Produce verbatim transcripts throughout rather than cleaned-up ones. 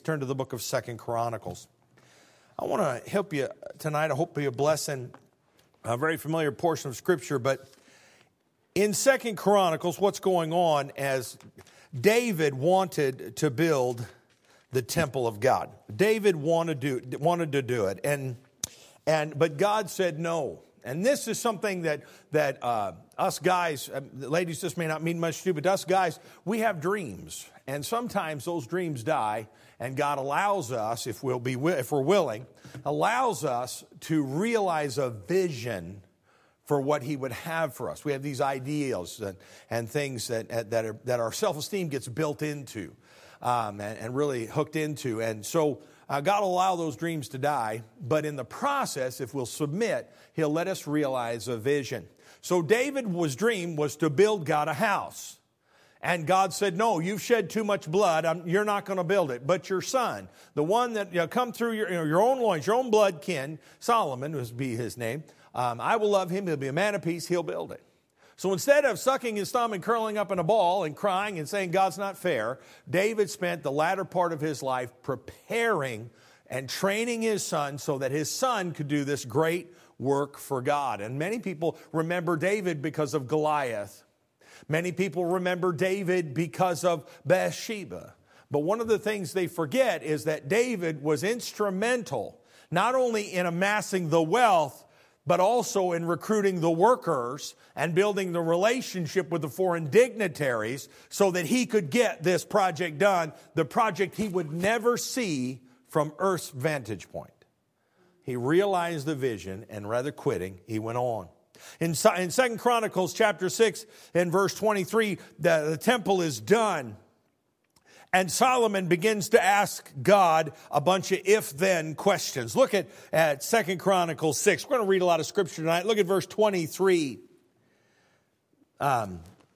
Turn to the book of Second Chronicles. I want to help you tonight. I hope it'll be a blessing. A very familiar portion of Scripture, but in Second Chronicles, what's going on as David wanted to build the temple of God. David wanted to do, wanted to do it, and and but God said no. And this is something that that uh, us guys, uh, ladies, this may not mean much to you, but us guys, we have dreams, and sometimes those dreams die. And God allows us, if we'll be if we're willing, allows us to realize a vision for what He would have for us. We have these ideals and, and things that that are, that our self-esteem gets built into um, and, and really hooked into. And so uh, God will allow those dreams to die, but in the process, if we'll submit, He'll let us realize a vision. So David's dream was to build God a house. And God said, no, you've shed too much blood. I'm, you're not going to build it. But your son, the one that you know, come through your, you know, your own loins, your own blood kin, Solomon would be his name. Um, I will love him. He'll be a man of peace. He'll build it. So instead of sucking his thumb and curling up in a ball and crying and saying God's not fair, David spent the latter part of his life preparing and training his son so that his son could do this great work for God. And many people remember David because of Goliath. Many people remember David because of Bathsheba. But one of the things they forget is that David was instrumental not only in amassing the wealth, but also in recruiting the workers and building the relationship with the foreign dignitaries so that he could get this project done, the project he would never see from earth's vantage point. He realized the vision, and rather quitting, he went on. In, in Second Chronicles chapter six and verse twenty-three, the, the temple is done. And Solomon begins to ask God a bunch of if-then questions. Look at, at Second Chronicles six. We're going to read a lot of Scripture tonight. Look at verse twenty-three. Um,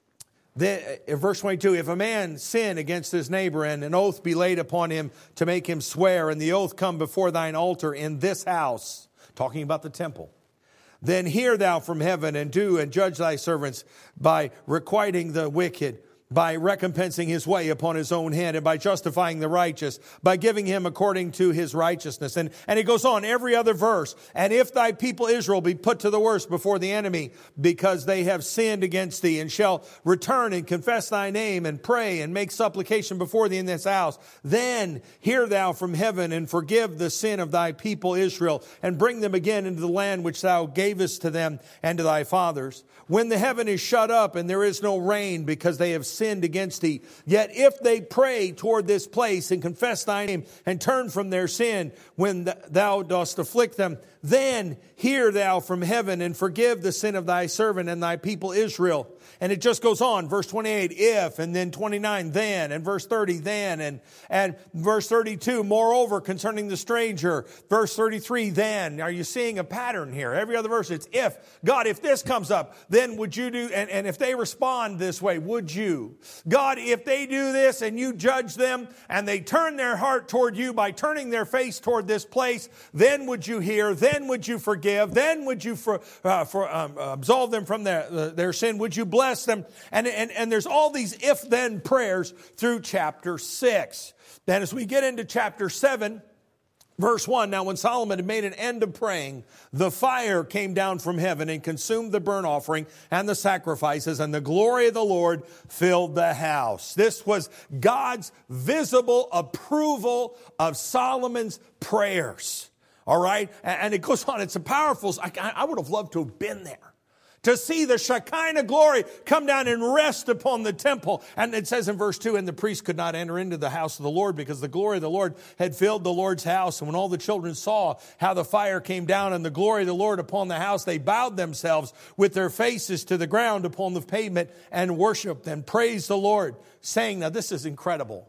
the, verse twenty-two, if a man sin against his neighbor and an oath be laid upon him to make him swear, and the oath come before thine altar in this house, talking about the temple, then hear thou from heaven and do and judge thy servants by requiting the wicked, by recompensing his way upon his own hand, and by justifying the righteous, by giving him according to his righteousness. And, and it goes on, every other verse. And if thy people Israel be put to the worst before the enemy, because they have sinned against thee, and shall return and confess thy name, and pray and make supplication before thee in this house, then hear thou from heaven and forgive the sin of thy people Israel, and bring them again into the land which thou gavest to them and to thy fathers. When the heaven is shut up and there is no rain, because they have sinned against thee. Yet if they pray toward this place and confess thy name and turn from their sin when th- thou dost afflict them, then hear thou from heaven and forgive the sin of thy servant and thy people Israel. And it just goes on. Verse twenty-eight, if, and then twenty-nine, then, and verse thirty, then, and, and verse thirty-two, moreover, concerning the stranger. Verse thirty-three, then. Are you seeing a pattern here? Every other verse, it's if. God, if this comes up, then would you do, and, and if they respond this way, would you? God, if they do this and you judge them and they turn their heart toward you by turning their face toward this place, then would you hear, then would you forgive, then would you for, uh, for, um, absolve them from their, uh, their sin, would you bless them? And, and, and there's all these if-then prayers through chapter six. Then as we get into chapter seven, verse one, now when Solomon had made an end of praying, the fire came down from heaven and consumed the burnt offering and the sacrifices, and the glory of the Lord filled the house. This was God's visible approval of Solomon's prayers. All right? And it goes on. It's a powerful, I, I would have loved to have been there, to see the Shekinah glory come down and rest upon the temple. And it says in verse two, and the priest could not enter into the house of the Lord because the glory of the Lord had filled the Lord's house. And when all the children saw how the fire came down and the glory of the Lord upon the house, they bowed themselves with their faces to the ground upon the pavement and worshiped and praised the Lord, saying, now this is incredible.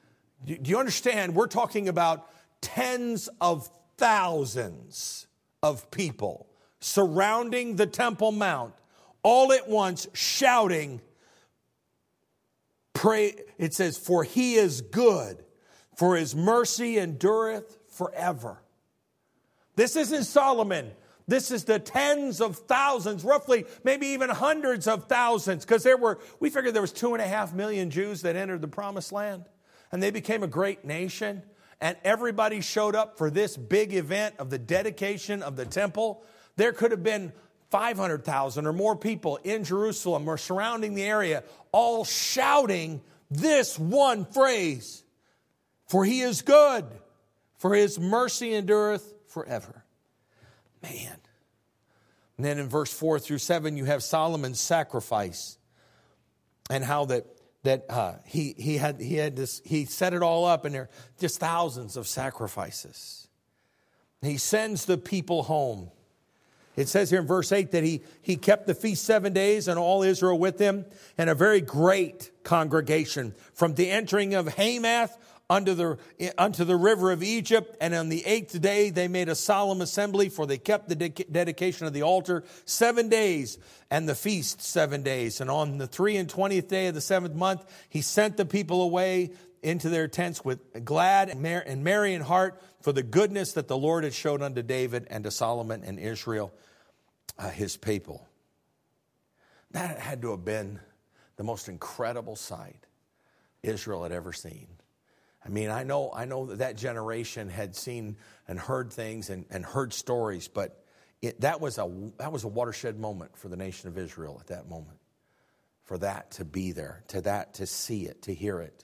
Do you understand? We're talking about tens of thousands of people surrounding the Temple Mount, all at once shouting, pray, it says, for he is good, for his mercy endureth forever. This isn't Solomon. This is the tens of thousands, roughly maybe even hundreds of thousands, because there were, we figured there was two and a half million Jews that entered the promised land, and they became a great nation. and everybody showed up for this big event of the dedication of the temple, there could have been five hundred thousand or more people in Jerusalem or surrounding the area, all shouting this one phrase, for he is good, for his mercy endureth forever. Man. And then in verse four through seven, you have Solomon's sacrifice and how that that uh, he he had he had this he set it all up, and there are just thousands of sacrifices. He sends the people home. It says here in verse eight that he, he kept the feast seven days and all Israel with him, and a very great congregation from the entering of Hamath unto the, unto the river of Egypt. And on the eighth day they made a solemn assembly, for they kept the de- dedication of the altar seven days and the feast seven days. And on the three and twentieth day of the seventh month, he sent the people away into their tents with glad and merry in heart for the goodness that the Lord had showed unto David and to Solomon and Israel, uh, his people. That had to have been the most incredible sight Israel had ever seen. I mean, I know I know that that generation had seen and heard things and, and heard stories, but it, that was a that was a watershed moment for the nation of Israel at that moment. For that to be there, to that to see it, to hear it.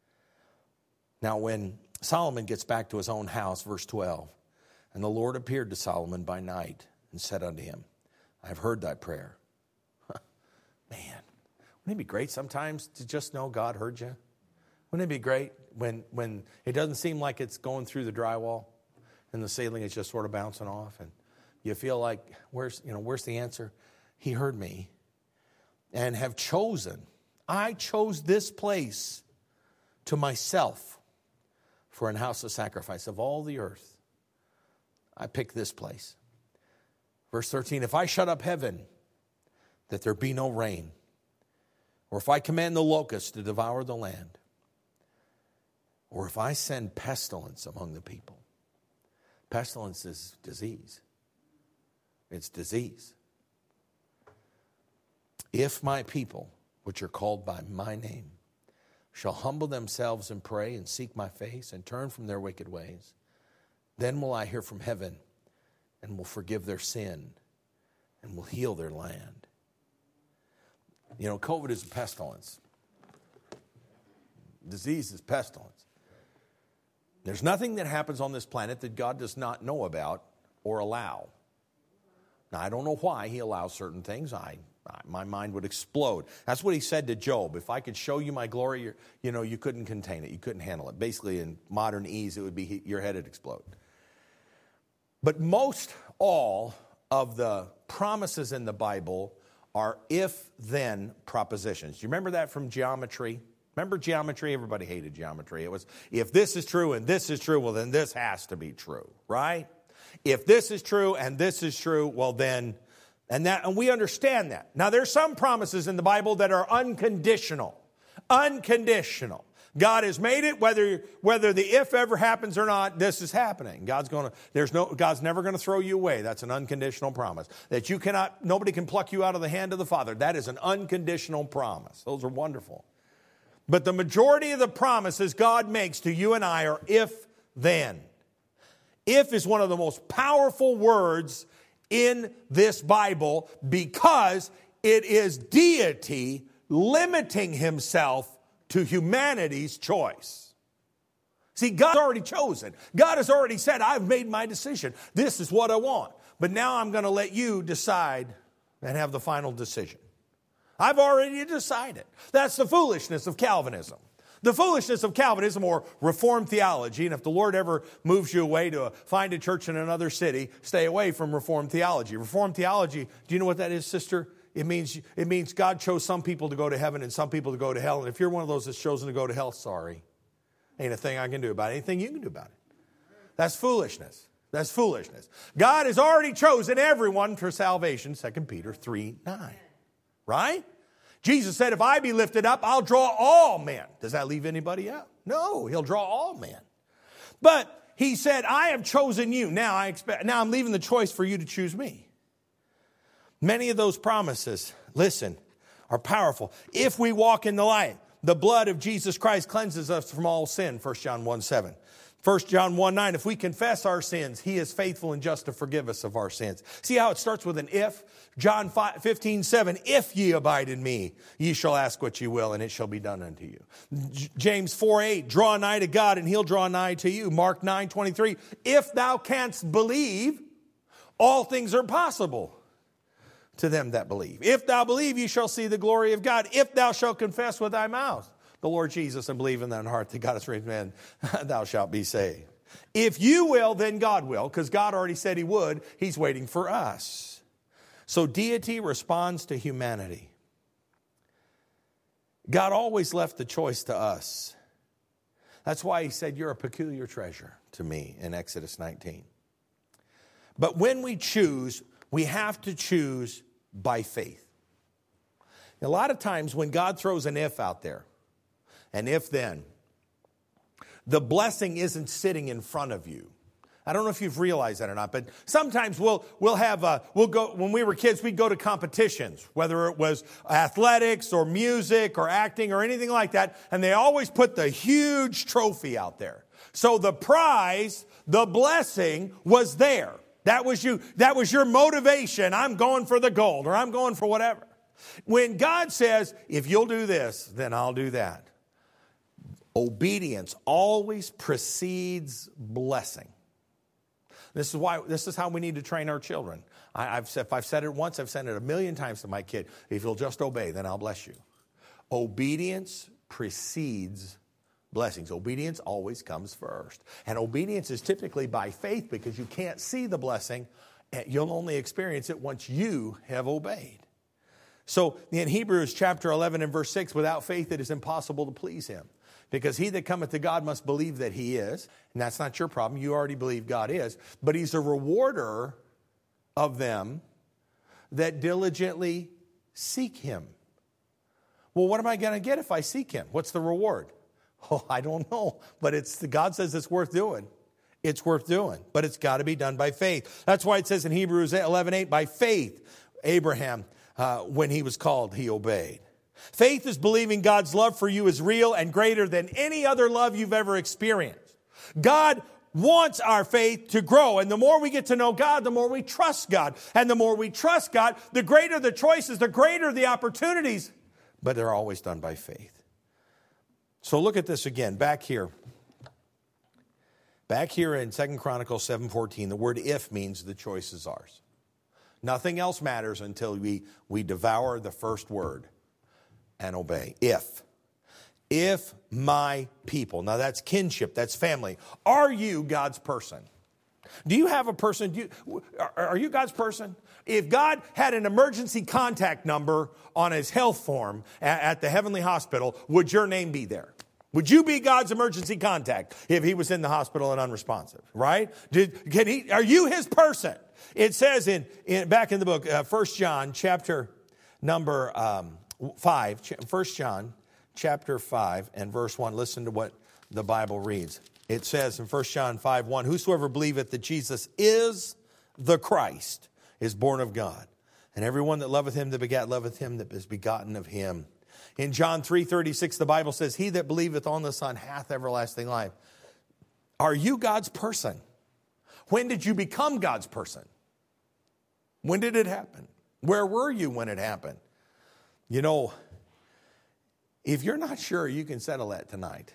Now, when Solomon gets back to his own house, verse twelve, and the Lord appeared to Solomon by night and said unto him, I have heard thy prayer. Huh. Man, wouldn't it be great sometimes to just know God heard you? Wouldn't it be great when, when it doesn't seem like it's going through the drywall and the ceiling is just sort of bouncing off and you feel like, where's, you know, where's the answer? He heard me and have chosen. I chose this place to myself for an house of sacrifice. Of all the earth, I picked this place. Verse thirteen, if I shut up heaven, that there be no rain, or if I command the locusts to devour the land, or if I send pestilence among the people. Pestilence is disease. It's disease. If my people, which are called by my name, shall humble themselves and pray and seek my face and turn from their wicked ways, then will I hear from heaven and will forgive their sin and will heal their land. You know, COVID is a pestilence. Disease is pestilence. There's nothing that happens on this planet that God does not know about or allow. Now, I don't know why he allows certain things. I, I my mind would explode. That's what he said to Job. If I could show you my glory, you're, you know, you couldn't contain it. You couldn't handle it. Basically, in modern ease, it would be your head would explode. But most all of the promises in the Bible are if-then propositions. Do you remember that from geometry? Remember geometry? Everybody hated geometry. It was, if this is true and this is true, well, then this has to be true, right? If this is true and this is true, well, then, and that, and we understand that. Now, there's some promises in the Bible that are unconditional. Unconditional. God has made it, whether, whether the if ever happens or not, this is happening. God's going to, there's no, God's never going to throw you away. That's an unconditional promise. That you cannot, nobody can pluck you out of the hand of the Father. That is an unconditional promise. Those are wonderful. But the majority of the promises God makes to you and I are if-then. If is one of the most powerful words in this Bible because it is deity limiting himself to humanity's choice. See, God's already chosen. God has already said, I've made my decision. This is what I want. But now I'm going to let you decide and have the final decision. I've already decided. That's the foolishness of Calvinism. The foolishness of Calvinism or Reformed theology, and if the Lord ever moves you away to find a church in another city, stay away from Reformed theology. Reformed theology, do you know what that is, sister? It means, it means God chose some people to go to heaven and some people to go to hell. And if you're one of those that's chosen to go to hell, sorry. Ain't a thing I can do about it. Anything you can do about it. That's foolishness. That's foolishness. God has already chosen everyone for salvation, Second Peter three nine. Right? Jesus said, if I be lifted up, I'll draw all men. Does that leave anybody out? No, he'll draw all men. But he said, I have chosen you. Now I expect, now I'm leaving the choice for you to choose me. Many of those promises, listen, are powerful. If we walk in the light, the blood of Jesus Christ cleanses us from all sin, First John one seven. First John one nine, if we confess our sins, he is faithful and just to forgive us of our sins. See how it starts with an if? John fifteen seven, if ye abide in me, ye shall ask what ye will, and it shall be done unto you. James four eight, draw nigh to God, and he'll draw nigh to you. Mark nine twenty-three, if thou canst believe, all things are possible to them that believe. If thou believe, you shall see the glory of God. If thou shalt confess with thy mouth the Lord Jesus and believe in thine heart that God has raised men, thou shalt be saved. If you will, then God will, because God already said he would. He's waiting for us. So deity responds to humanity. God always left the choice to us. That's why he said, you're a peculiar treasure to me in Exodus nineteen. But when we choose, we have to choose by faith. A lot of times when God throws an if out there, an if then, the blessing isn't sitting in front of you. I don't know if you've realized that or not, but sometimes we'll we'll have uh, we'll go when we were kids, we'd go to competitions, whether it was athletics or music or acting or anything like that, and they always put the huge trophy out there. So the prize, the blessing was there. That was you. That was your motivation. I'm going for the gold, or I'm going for whatever. When God says, if you'll do this, then I'll do that. Obedience always precedes blessing. This is why. This is how we need to train our children. I, I've said, if I've said it once, I've said it a million times to my kid. If you'll just obey, then I'll bless you. Obedience precedes blessings. Obedience always comes first. And obedience is typically by faith because you can't see the blessing. And you'll only experience it once you have obeyed. So in Hebrews chapter eleven and verse six, without faith it is impossible to please him. Because he that cometh to God must believe that he is. And that's not your problem. You already believe God is. But he's a rewarder of them that diligently seek him. Well, what am I going to get if I seek him? What's the reward? Oh, I don't know. But it's God says it's worth doing. It's worth doing. But it's got to be done by faith. That's why it says in Hebrews eleven eight, by faith, Abraham, uh, when he was called, he obeyed. Faith is believing God's love for you is real and greater than any other love you've ever experienced. God wants our faith to grow. And the more we get to know God, the more we trust God. And the more we trust God, the greater the choices, the greater the opportunities. But they're always done by faith. So look at this again. Back here. Back here in Second Chronicles seven fourteen, the word if means the choice is ours. Nothing else matters until we, we devour the first word and obey. If. If my people. Now that's kinship. That's family. Are you God's person? Do you have a person? Do you, are you God's person? If God had an emergency contact number on his health form at, at the heavenly hospital, would your name be there? Would you be God's emergency contact if he was in the hospital and unresponsive? Right? Did, can he, are you his person? It says in, in back in the book, uh, First John chapter number um, five, First John chapter five and verse one. Listen to what the Bible reads. It says in First John five one, whosoever believeth that Jesus is the Christ is born of God. And everyone that loveth him that begat loveth him that is begotten of him. In John three thirty-six, the Bible says, he that believeth on the Son hath everlasting life. Are you God's person? When did you become God's person? When did it happen? Where were you when it happened? You know, if you're not sure, you can settle that tonight.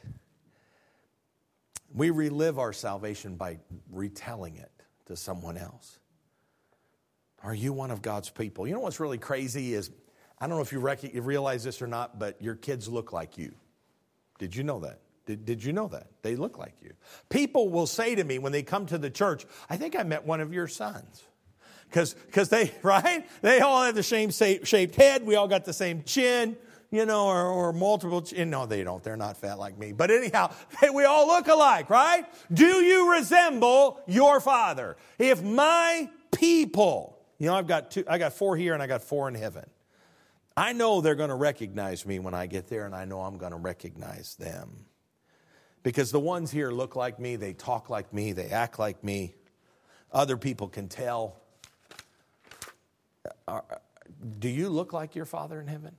We relive our salvation by retelling it to someone else. Are you one of God's people? You know what's really crazy is, I don't know if you, rec- you realize this or not, but your kids look like you. Did you know that? Did, did you know that? They look like you. People will say to me when they come to the church, I think I met one of your sons. Because because they, right? They all have the same shaped head. We all got the same chin, you know, or, or multiple chin. No, they don't. They're not fat like me. But anyhow, we all look alike, right? Do you resemble your father? If my people, you know, I've got two, I got four here and I got four in heaven. I know they're going to recognize me when I get there, and I know I'm going to recognize them. Because the ones here look like me, they talk like me, they act like me. Other people can tell. Do you look like your Father in heaven?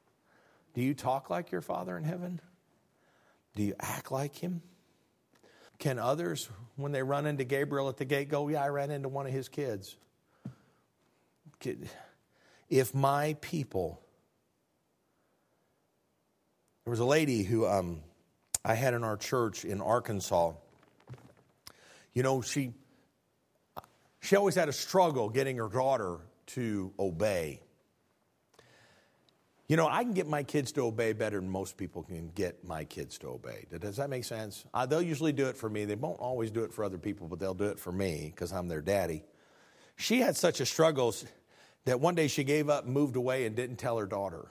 Do you talk like your Father in heaven? Do you act like him? can others, when they run into Gabriel at the gate, go, yeah, I ran into one of his kids? If my people... There was a lady who um, I had in our church in Arkansas. You know, she she always had a struggle getting her daughter to obey. You know, I can get my kids to obey better than most people can get my kids to obey. Does that make sense? Uh, they'll usually do it for me. They won't always do it for other people, but they'll do it for me because I'm their daddy. She had such a struggle that one day she gave up and moved away and didn't tell her daughter.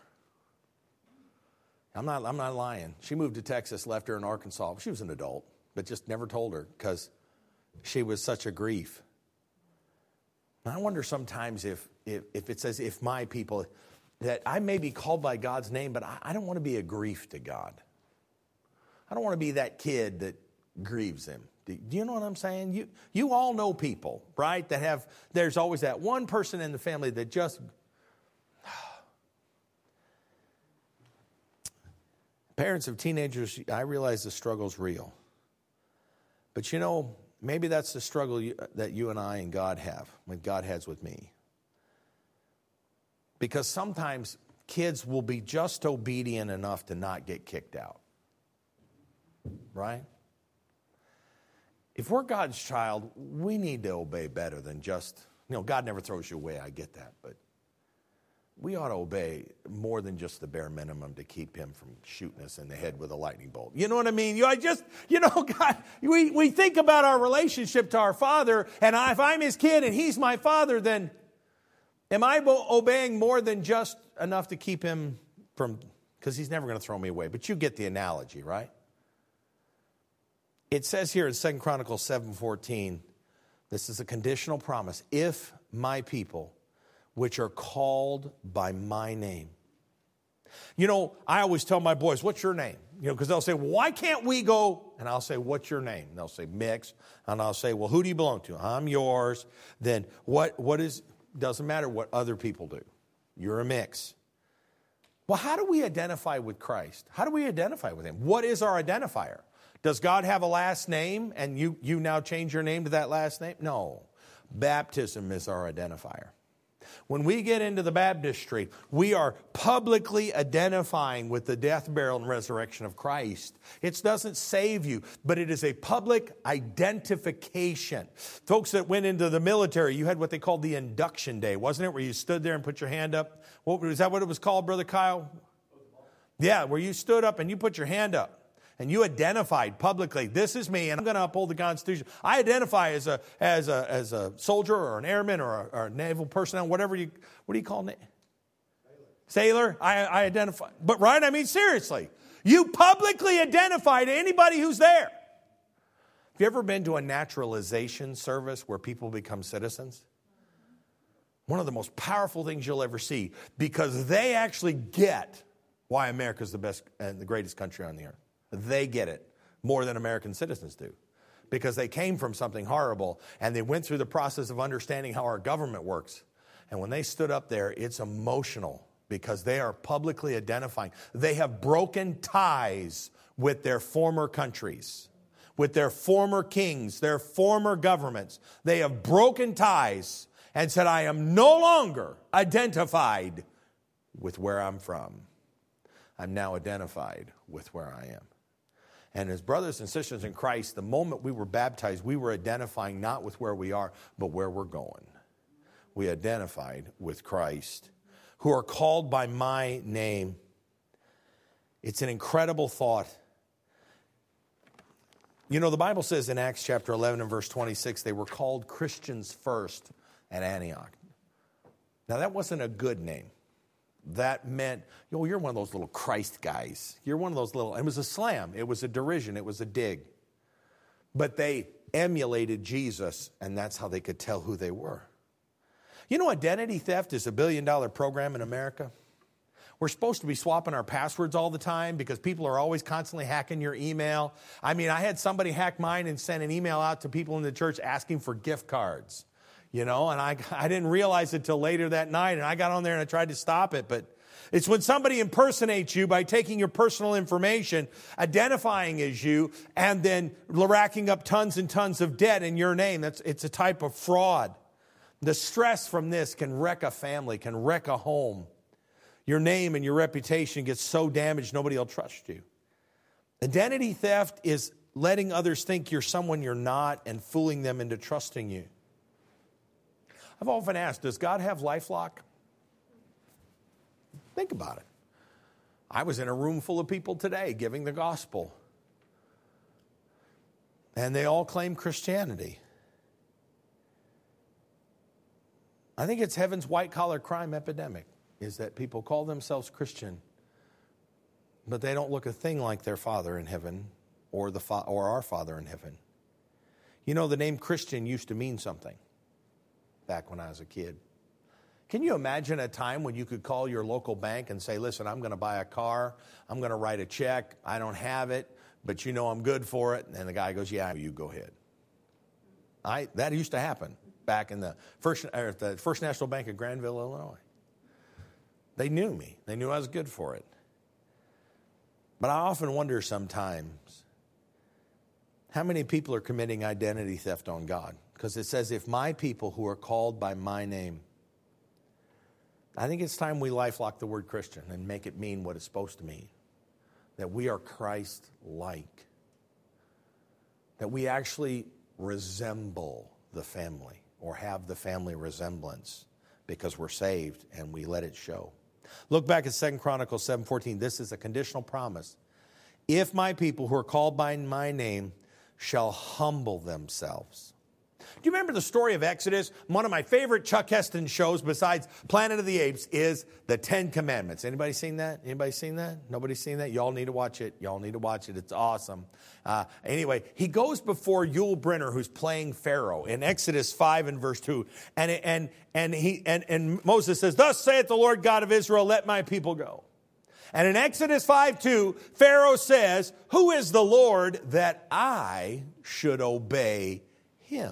I'm not, I'm not lying. She moved to Texas, left her in Arkansas. She was an adult, but just never told her because she was such a grief. And I wonder sometimes if, if, if it says, if my people, that I may be called by God's name, but I, I don't want to be a grief to God. I don't want to be that kid that grieves him. Do, do you know what I'm saying? You, you all know people, right, that have, there's always that one person in the family that just... Parents of teenagers, I realize the struggle's real. But you know, maybe that's the struggle you, that you and I and God have, what God has with me. Because sometimes kids will be just obedient enough to not get kicked out. Right? If we're God's child, we need to obey better than just, you know, God never throws you away, I get that, but we ought to obey more than just the bare minimum to keep him from shooting us in the head with a lightning bolt. You know what I mean? You, I just, you know, God, we, we think about our relationship to our Father, and I, if I'm his kid and he's my father, then am I obeying more than just enough to keep him from, because he's never going to throw me away. But you get the analogy, right? It says here in Second Chronicles seven fourteen, this is a conditional promise. If my people, which are called by my name. You know, I always tell my boys, what's your name? You know, because they'll say, well, why can't we go? And I'll say, what's your name? And they'll say, Mix. And I'll say, well, who do you belong to? I'm yours. Then what? What is, doesn't matter what other people do. You're a mix. Well, how do we identify with Christ? How do we identify with him? What is our identifier? Does God have a last name and you, you now change your name to that last name? No. Baptism is our identifier. When we get into the baptistry, we are publicly identifying with the death, burial, and resurrection of Christ. It doesn't save you, but it is a public identification. Folks that went into the military, you had what they called the induction day, wasn't it? Where you stood there and put your hand up. What, was that what it was called, Brother Kyle? Yeah, where you stood up and you put your hand up. And you identified publicly, this is me, and I'm going to uphold the Constitution. I identify as a as a as a soldier or an airman or a, or a naval personnel, whatever you, what do you call it? Sailor. Sailor. I, I identify. But right, I mean seriously, you publicly identify to anybody who's there. Have you ever been to a naturalization service where people become citizens? One of the most powerful things you'll ever see, because they actually get why America's the best and the greatest country on the earth. They get it more than American citizens do because they came from something horrible and they went through the process of understanding how our government works. And when they stood up there, it's emotional because they are publicly identifying. They have broken ties with their former countries, with their former kings, their former governments. They have broken ties and said, I am no longer identified with where I'm from. I'm now identified with where I am. And as brothers and sisters in Christ, the moment we were baptized, we were identifying not with where we are, but where we're going. We identified with Christ, who are called by my name. It's an incredible thought. You know, the Bible says in Acts chapter eleven and verse twenty-six, they were called Christians first at Antioch. Now, that wasn't a good name. That meant, you know, you're one of those little Christ guys. You're one of those little, it was a slam. It was a derision. It was a dig. But they emulated Jesus, and that's how they could tell who they were. You know, identity theft is a billion dollar program in America. We're supposed to be swapping our passwords all the time because people are always constantly hacking your email. I mean, I had somebody hack mine and send an email out to people in the church asking for gift cards. You know, and I I didn't realize it till later that night, and I got on there and I tried to stop it. But It's when somebody impersonates you by taking your personal information, identifying as you, and then racking up tons and tons of debt in your name. That's, it's a type of fraud. The stress from this can wreck a family, can wreck a home. Your name and your reputation gets so damaged, nobody will trust you. Identity theft is letting others think you're someone you're not and fooling them into trusting you. I've often asked, does God have LifeLock? Think about it. I was in a room full of people today giving the gospel. And they all claim Christianity. I think it's heaven's white-collar crime epidemic, is that people call themselves Christian, but they don't look a thing like their Father in heaven or the fa- or our Father in heaven. You know, the name Christian used to mean something back when I was a kid. Can you imagine a time when you could call your local bank and say, listen, I'm going to buy a car, I'm going to write a check, I don't have it, but you know I'm good for it. And the guy goes, yeah, you go ahead. I, that used to happen back in the First, or the First National Bank of Granville, Illinois. They knew me. They knew I was good for it. But I often wonder sometimes how many people are committing identity theft on God. Because it says, if my people who are called by my name. I think it's time we LifeLock the word Christian and make it mean what it's supposed to mean. That we are Christ-like. That we actually resemble the family or have the family resemblance because we're saved and we let it show. Look back at Second Chronicles seven fourteen. This is a conditional promise. If my people who are called by my name shall humble themselves. Do you remember the story of Exodus? One of my favorite Chuck Heston shows besides Planet of the Apes is the Ten Commandments. Anybody seen that? Anybody seen that? Nobody seen that? Y'all need to watch it. Y'all need to watch it. It's awesome. Uh, anyway, he goes before Yul Brynner, who's playing Pharaoh in Exodus five and verse two. And, and, and, he, and, and Moses says, thus saith the Lord God of Israel, let my people go. And in Exodus five two, Pharaoh says, who is the Lord that I should obey him?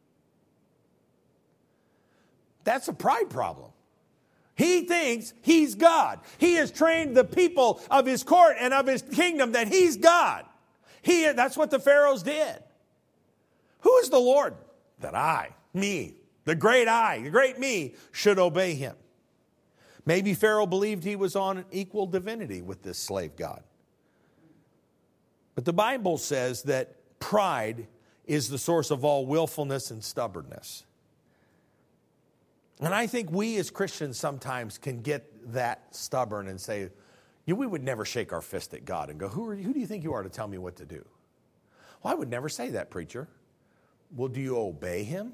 That's a pride problem. He thinks he's God. He has trained the people of his court and of his kingdom that he's God. He, that's what the pharaohs did. Who is the Lord that I, me, the great I, the great me, should obey him? Maybe Pharaoh believed he was on an equal divinity with this slave god. But the Bible says that pride is the source of all willfulness and stubbornness. And I think we as Christians sometimes can get that stubborn and say, you know, we would never shake our fist at God and go, who, are you, who do you think you are to tell me what to do? Well, I would never say that, preacher. Well, do you obey him?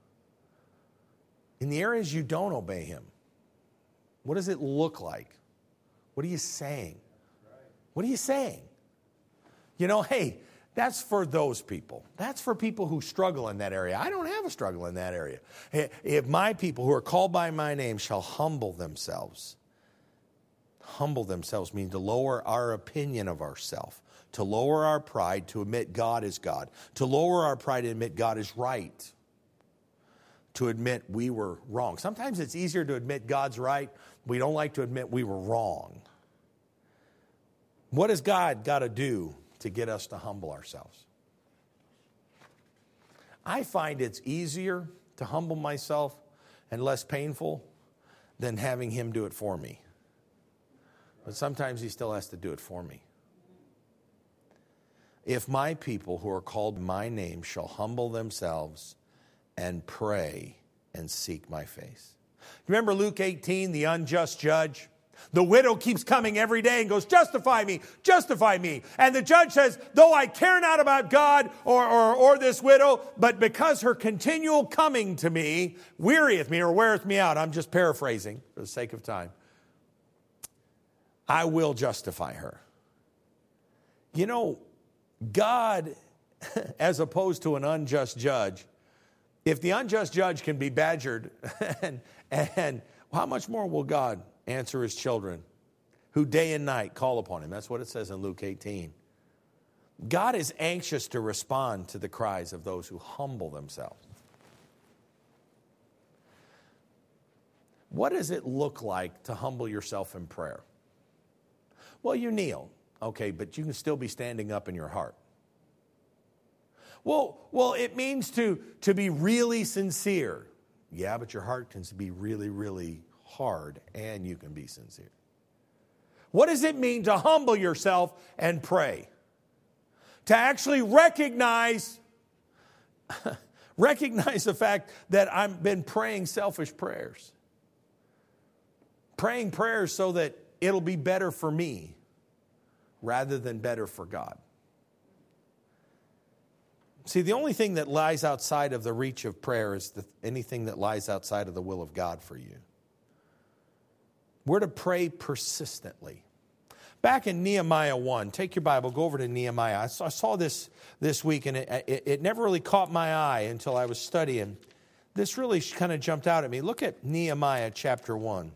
In the areas you don't obey him, what does it look like? What are you saying? What are you saying? You know, hey, that's for those people. That's for people who struggle in that area. I don't have a struggle in that area. If my people who are called by my name shall humble themselves. Humble themselves means to lower our opinion of ourselves, to lower our pride, to admit God is God, to lower our pride and admit God is right, to admit we were wrong. Sometimes it's easier to admit God's right. We don't like to admit we were wrong. What has God got to do to get us to humble ourselves? I find it's easier to humble myself and less painful than having him do it for me. But sometimes he still has to do it for me. If my people who are called by my name shall humble themselves and pray and seek my face. Remember Luke eighteen, the unjust judge? The widow keeps coming every day and goes, justify me, justify me. And the judge says, though I care not about God or, or, or this widow, but because her continual coming to me wearieth me or weareth me out. I'm just paraphrasing for the sake of time. I will justify her. You know, God, as opposed to an unjust judge, if the unjust judge can be badgered, and, and how much more will God answer his children who day and night call upon him? That's what it says in Luke eighteen. God is anxious to respond to the cries of those who humble themselves. What does it look like to humble yourself in prayer? Well, you kneel, okay, but you can still be standing up in your heart. Well, well, it means to, to be really sincere. Yeah, but your heart can be really, really hard, and you can be sincere. What does it mean to humble yourself and pray? To actually recognize, recognize the fact that I've been praying selfish prayers. Praying prayers so that it'll be better for me rather than better for God. See, the only thing that lies outside of the reach of prayer is the, anything that lies outside of the will of God for you. We're to pray persistently. Back in Nehemiah one, take your Bible, go over to Nehemiah. I saw, I saw this this week, and it, it, it never really caught my eye until I was studying. This really kind of jumped out at me. Look at Nehemiah chapter one.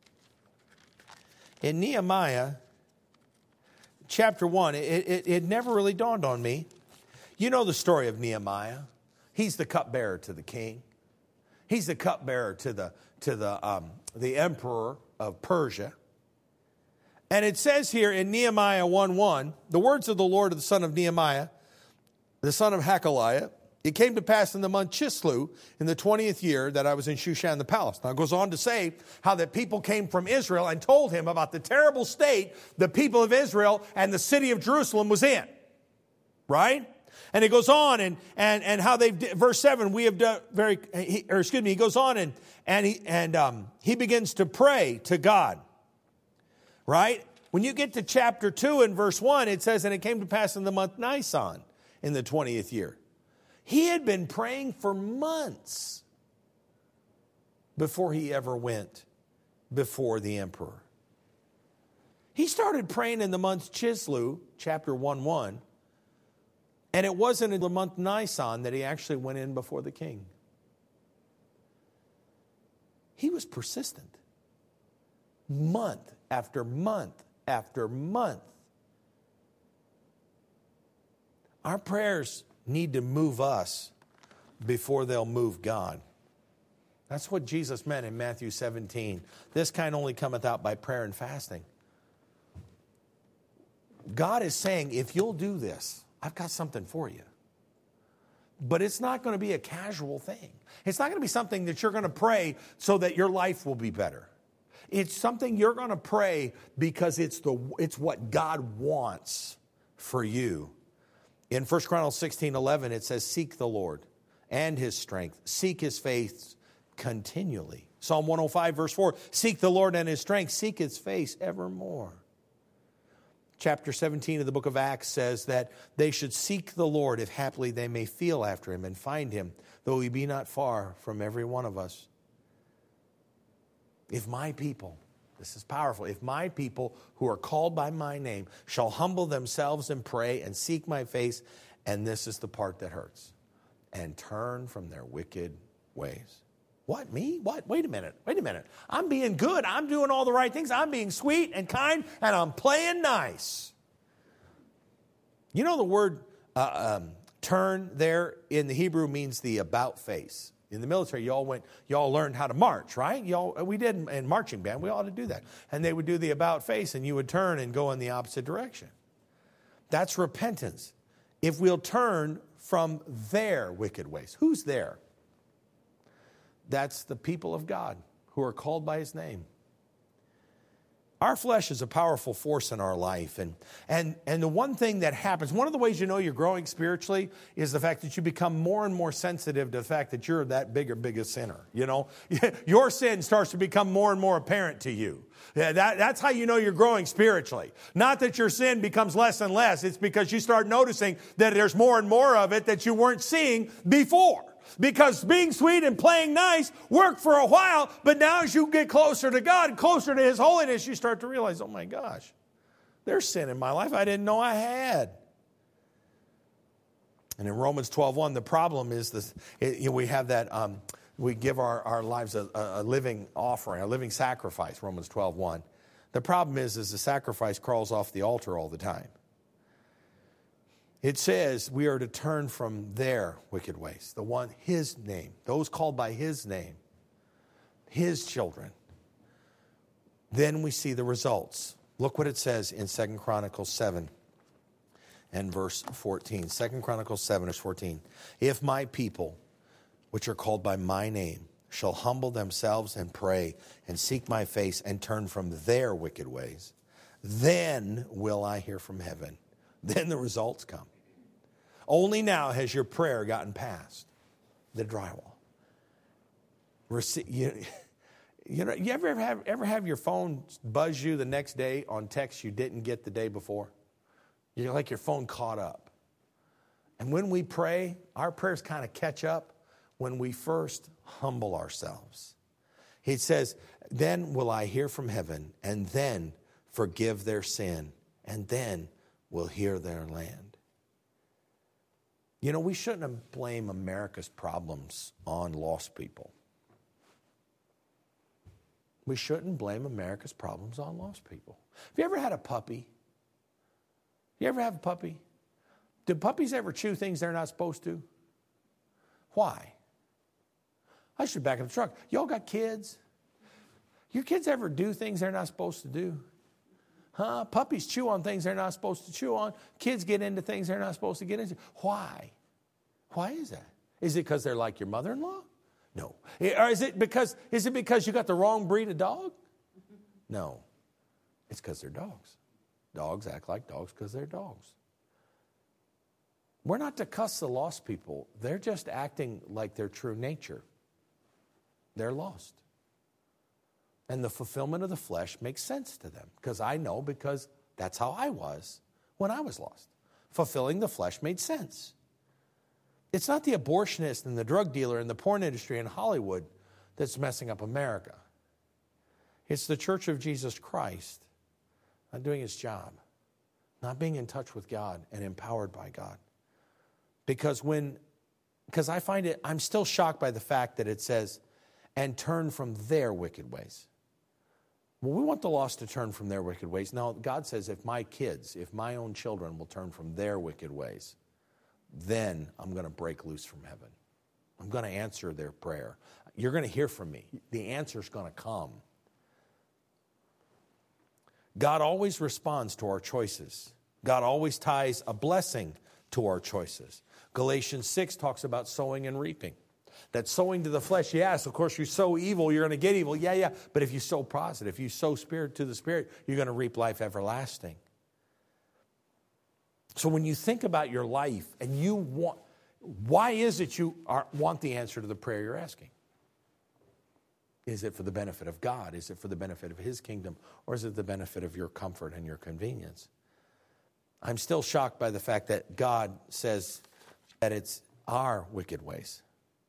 In Nehemiah chapter one, it, it, it never really dawned on me. You know the story of Nehemiah. He's the cupbearer to the king. He's the cupbearer to the to the um, the emperor of Persia. And it says here in Nehemiah one one, the words of the Lord of the son of Nehemiah, the son of Hakaliah, it came to pass in the month Chislev, in the twentieth year, that I was in Shushan the palace. Now it goes on to say how that people came from Israel and told him about the terrible state the people of Israel and the city of Jerusalem was in. Right? And it goes on and and and how they've, verse seven, we have done very, he, or excuse me, he goes on and and he and um, he begins to pray to God. Right? When you get to chapter two and verse one, it says, and it came to pass in the month Nisan in the twentieth year. He had been praying for months before he ever went before the emperor. He started praying in the month Chislev, chapter one one. And it wasn't in the month Nisan that he actually went in before the king. He was persistent. Month after month after month. Our prayers need to move us before they'll move God. That's what Jesus meant in Matthew seventeen. This kind only cometh out by prayer and fasting. God is saying, if you'll do this, I've got something for you. But it's not going to be a casual thing. It's not going to be something that you're going to pray so that your life will be better. It's something you're going to pray because it's the it's what God wants for you. In First Chronicles sixteen eleven, it says, seek the Lord and his strength. Seek his face continually. Psalm one oh five, verse four, seek the Lord and his strength. Seek his face evermore. Chapter seventeen of the book of Acts says that they should seek the Lord if haply they may feel after him and find him, though he be not far from every one of us. If my people, this is powerful, if my people who are called by my name shall humble themselves and pray and seek my face, and this is the part that hurts, and turn from their wicked ways. What, me? What? Wait a minute. Wait a minute. I'm being good. I'm doing all the right things. I'm being sweet and kind, and I'm playing nice. You know the word uh, um, turn there in the Hebrew means the about face. In the military, y'all went, y'all learned how to march, right? Y'all, we did in marching band. We ought to do that. And they would do the about face, and you would turn and go in the opposite direction. That's repentance. If we'll turn from their wicked ways. Who's there? That's the people of God who are called by his name. Our flesh is a powerful force in our life. And, and, and the one thing that happens, one of the ways you know you're growing spiritually is the fact that you become more and more sensitive to the fact that you're that bigger, biggest sinner. You know, your sin starts to become more and more apparent to you. Yeah, that, that's how you know you're growing spiritually. Not that your sin becomes less and less. It's because you start noticing that there's more and more of it that you weren't seeing before. Because being sweet and playing nice worked for a while, but now as you get closer to God, closer to his holiness, you start to realize, oh my gosh, there's sin in my life I didn't know I had. And in Romans twelve one, the problem is this: it, you know, we have that, um, we give our, our lives a, a living offering, a living sacrifice, Romans twelve one. The problem is, is the sacrifice crawls off the altar all the time. It says we are to turn from their wicked ways. The one, his name, those called by his name, his children. then we see the results. Look what it says in Second Chronicles seven and verse fourteen. Second Chronicles seven, verse fourteen. If my people, which are called by my name, shall humble themselves and pray and seek my face and turn from their wicked ways, then will I hear from heaven. Then the results come. Only now has your prayer gotten past the drywall. Rece- you, you know, you ever have ever have your phone buzz you the next day on text you didn't get the day before? You're like your phone caught up. And when we pray, our prayers kind of catch up when we first humble ourselves. He says, then will I hear from heaven, and then forgive their sin, and then will heal their land. You know, we shouldn't blame America's problems on lost people. We shouldn't blame America's problems on lost people. Have you ever had a puppy? You ever have a puppy? Do puppies ever chew things they're not supposed to? Why? I should back in the truck. Y'all got kids? Your kids ever do things they're not supposed to do? Huh? Puppies chew on things they're not supposed to chew on. Kids get into things they're not supposed to get into. Why? Why is that? Is it because they're like your mother-in-law? No. Or is it because, is it because you got the wrong breed of dog? No. It's because they're dogs. Dogs act like dogs because they're dogs. We're not to cuss the lost people. They're just acting like their true nature. They're lost. And the fulfillment of the flesh makes sense to them. Because I know, because that's how I was when I was lost. Fulfilling the flesh made sense. It's not the abortionist and the drug dealer and the porn industry in Hollywood that's messing up America. It's the Church of Jesus Christ not doing its job, not being in touch with God and empowered by God. Because when, because I find it, I'm still shocked by the fact that it says, and turn from their wicked ways. Well, we want the lost to turn from their wicked ways. Now, God says, if my kids, if my own children will turn from their wicked ways, then I'm going to break loose from heaven. I'm going to answer their prayer. You're going to hear from me. The answer's going to come. God always responds to our choices. God always ties a blessing to our choices. Galatians six talks about sowing and reaping. That sowing to the flesh, yes, of course, you sow evil, you're going to get evil. Yeah, yeah. But if you sow positive, if you sow spirit to the spirit, you're going to reap life everlasting. So when you think about your life and you want, why is it you are, want the answer to the prayer you're asking? Is it for the benefit of God? Is it for the benefit of His kingdom? Or is it the benefit of your comfort and your convenience? I'm still shocked by the fact that God says that it's our wicked ways.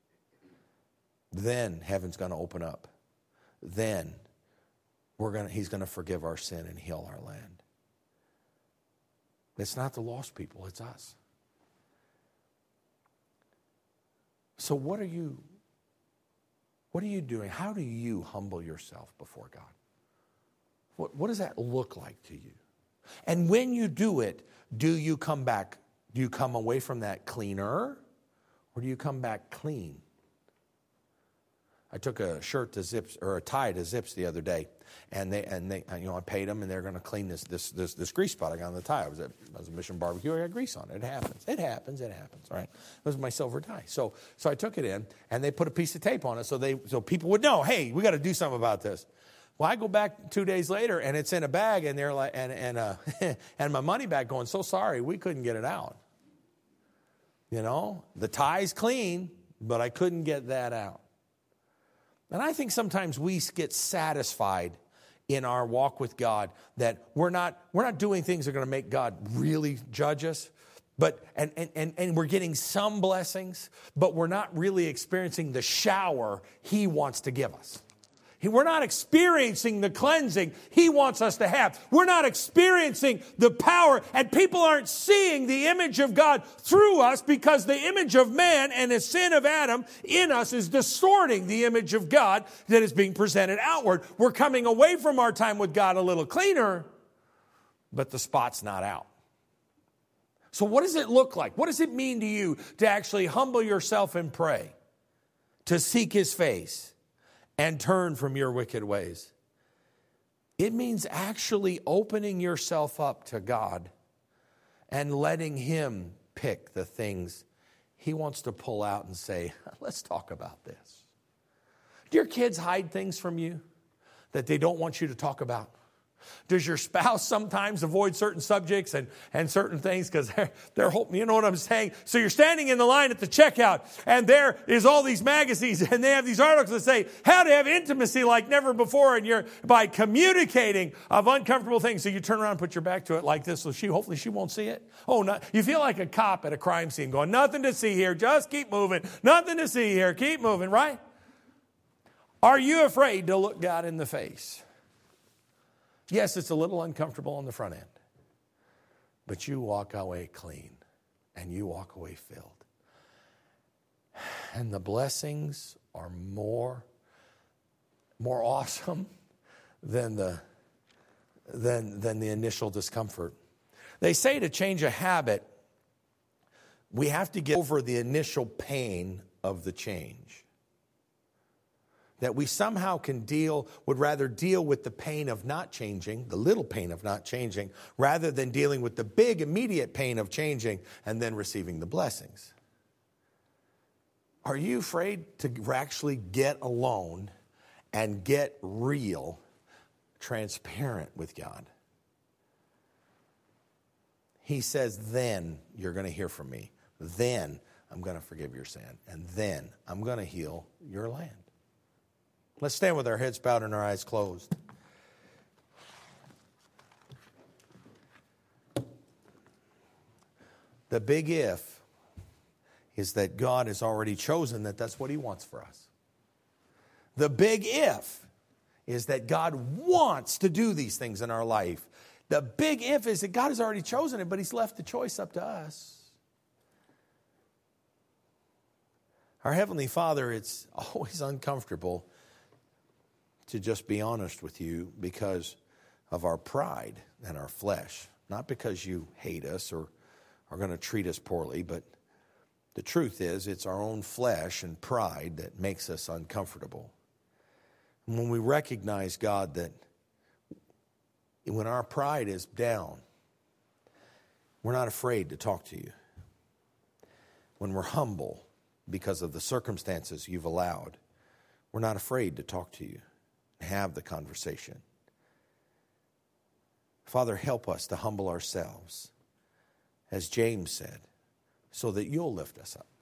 Then heaven's going to open up. Then we're going to, He's going to forgive our sin and heal our land. It's not the lost people, it's us. So what are you, what are you doing? How do you humble yourself before God? What, what does that look like to you? And when you do it, do you come back, do you come away from that cleaner, or do you come back clean? I took a shirt to Zips, or a tie to Zips the other day, and they and they you know I paid them, and they're going to clean this this this this grease spot I got on the tie. I was at I was at Mission Barbecue. I got grease on it. It happens. It happens. It happens. Right? It was my silver tie. So so I took it in, and they put a piece of tape on it, so they so people would know. Hey, we got to do something about this. Well, I go back two days later, and it's in a bag, and they're like, and and uh, and my money back going. So sorry, we couldn't get it out. You know, the tie's clean, but I couldn't get that out. And I think sometimes we get satisfied in our walk with God that we're not we're not doing things that are going to make God really judge us, but and, and, and, and we're getting some blessings, but we're not really experiencing the shower He wants to give us. We're not experiencing the cleansing He wants us to have. We're not experiencing the power, and people aren't seeing the image of God through us because the image of man and the sin of Adam in us is distorting the image of God that is being presented outward. We're coming away from our time with God a little cleaner, but the spot's not out. So what does it look like? What does it mean to you to actually humble yourself and pray, to seek His face, and turn from your wicked ways? It means actually opening yourself up to God and letting Him pick the things He wants to pull out and say, let's talk about this. Do your kids hide things from you that they don't want you to talk about? Does your spouse sometimes avoid certain subjects and, and certain things because they're, they're hoping, you know what I'm saying? So you're standing in the line at the checkout and there is all these magazines and they have these articles that say how to have intimacy like never before, and you're by communicating of uncomfortable things. So you turn around and put your back to it like this so she, hopefully she won't see it. Oh, no, you feel like a cop at a crime scene going, nothing to see here, just keep moving. Nothing to see here, keep moving, right? Are you afraid to look God in the face? Yes, it's a little uncomfortable on the front end, but you walk away clean and you walk away filled. And the blessings are more, more awesome than the, than, than the initial discomfort. They say to change a habit, we have to get over the initial pain of the change. That we somehow can deal, would rather deal with the pain of not changing, the little pain of not changing, rather than dealing with the big immediate pain of changing and then receiving the blessings. Are you afraid to actually get alone and get real, transparent with God? He says, then you're going to hear from me. Then I'm going to forgive your sin. And then I'm going to heal your land. Let's stand with our heads bowed and our eyes closed. The big if is that God has already chosen that that's what He wants for us. The big if is that God wants to do these things in our life. The big if is that God has already chosen it, but He's left the choice up to us. Our Heavenly Father, it's always uncomfortable to just be honest with you because of our pride and our flesh. Not because you hate us or are going to treat us poorly, but the truth is it's our own flesh and pride that makes us uncomfortable. And when we recognize, God, that when our pride is down, we're not afraid to talk to you. When we're humble because of the circumstances you've allowed, we're not afraid to talk to you. Have the conversation. Father, help us to humble ourselves, as James said, so that you'll lift us up.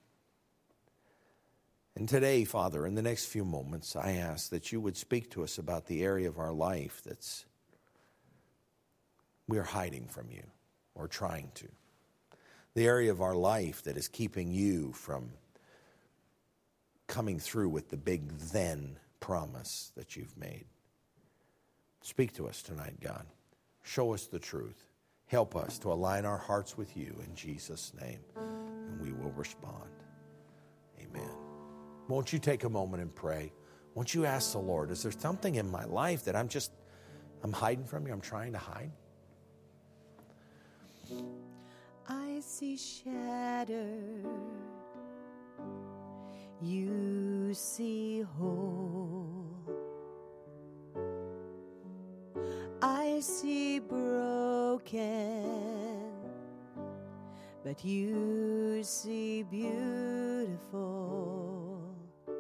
And today, Father, in the next few moments, I ask that you would speak to us about the area of our life that's we're hiding from you or trying to. The area of our life that is keeping you from coming through with the big then promise that you've made. Speak to us tonight, God. Show us the truth. Help us to align our hearts with you in Jesus' name, and we will respond. Amen. Won't you take a moment and pray? Won't you ask the Lord, is there something in my life that I'm just, I'm hiding from you, I'm trying to hide? I see shattered, you see whole. I see broken, but you see beautiful.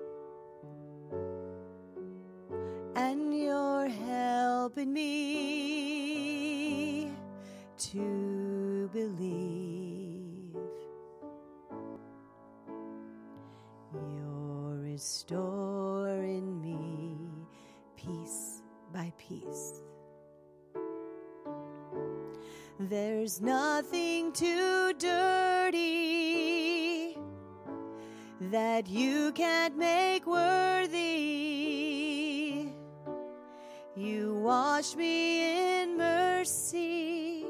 And you're helping me to believe. You're restoring me piece by piece. There's nothing too dirty that you can't make worthy. You wash me in mercy.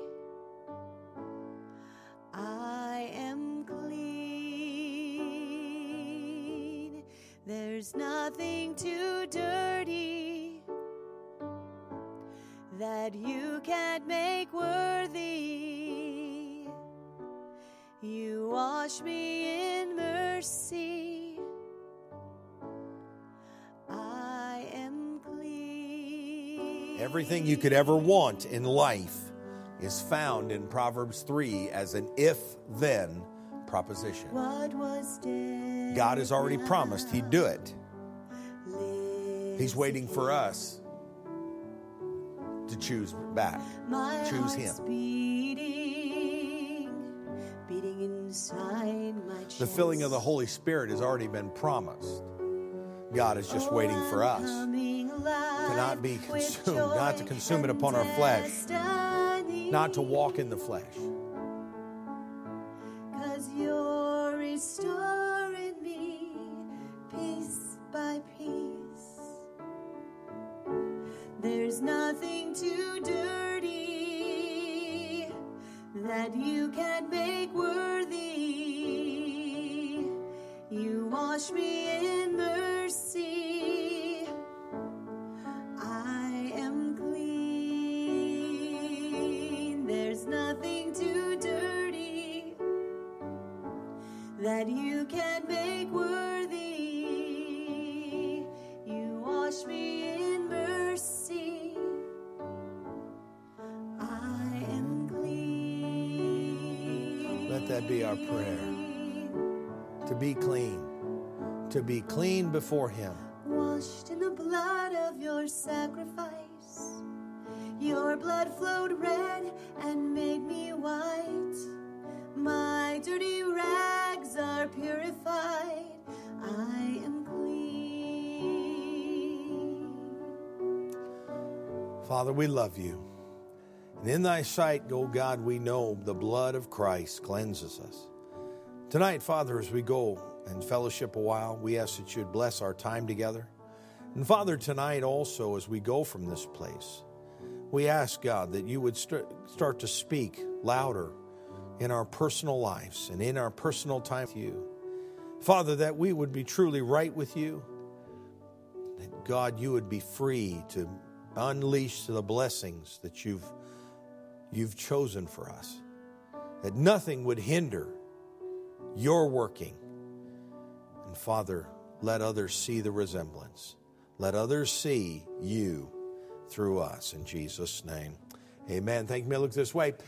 I am clean. There's nothing too dirty that you can't make worthy. You wash me in mercy. I am clean. Everything you could ever want in life is found in Proverbs three as an if-then proposition. What was dead God has already promised He'd do it. He's waiting for us to choose back. My Choose heart's Him. beating, beating inside my chest. The filling of the Holy Spirit has already been promised. God is just waiting for us to not be consumed, not to consume it upon our flesh, not to walk in the flesh. 'Cause you're restoring me piece by piece. There's nothing too dirty that you can't make worthy. You wash me in mercy. I am clean. There's nothing too dirty that you can't make worthy. You wash me in mercy. I am clean. Let that be our prayer. To be clean. To be clean before Him. Washed in the blood of your sacrifice. Your blood flowed red and made me white. My dirty rags are purified. I am clean. Father, we love You. And in Thy sight, O God, we know the blood of Christ cleanses us. Tonight, Father, as we go and fellowship a while, we ask that You'd bless our time together. And Father, tonight also, as we go from this place, we ask, God, that You would st- start to speak louder in our personal lives and in our personal time with You. Father, that we would be truly right with You. That, God, You would be free to unleash the blessings that You've, you've chosen for us. That nothing would hinder Your working. And Father, let others see the resemblance. Let others see You through us. In Jesus' name, amen. Thank you. May I look this way.